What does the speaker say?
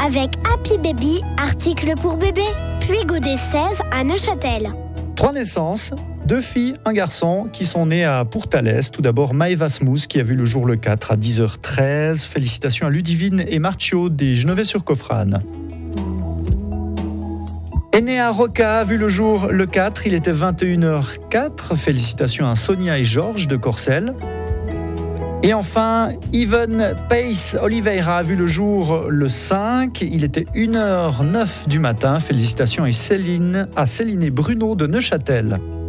avec Happy Baby, article pour bébé. Puis Godet 16 à Neuchâtel. 3 naissances, 2 filles, un garçon qui sont nés à Pourtalès. Tout d'abord Maëva Smous qui a vu le jour le 4 à 10h13. Félicitations à Ludivine et Marcio des Genevet-sur-Coffrane. Enea Roca a vu le jour le 4, il était 21h04. Félicitations à Sonia et Georges de Corcelles. Et enfin, Even Pace Oliveira a vu le jour le 5, il était 1h09 du matin. Félicitations à Céline et Bruno de Neuchâtel.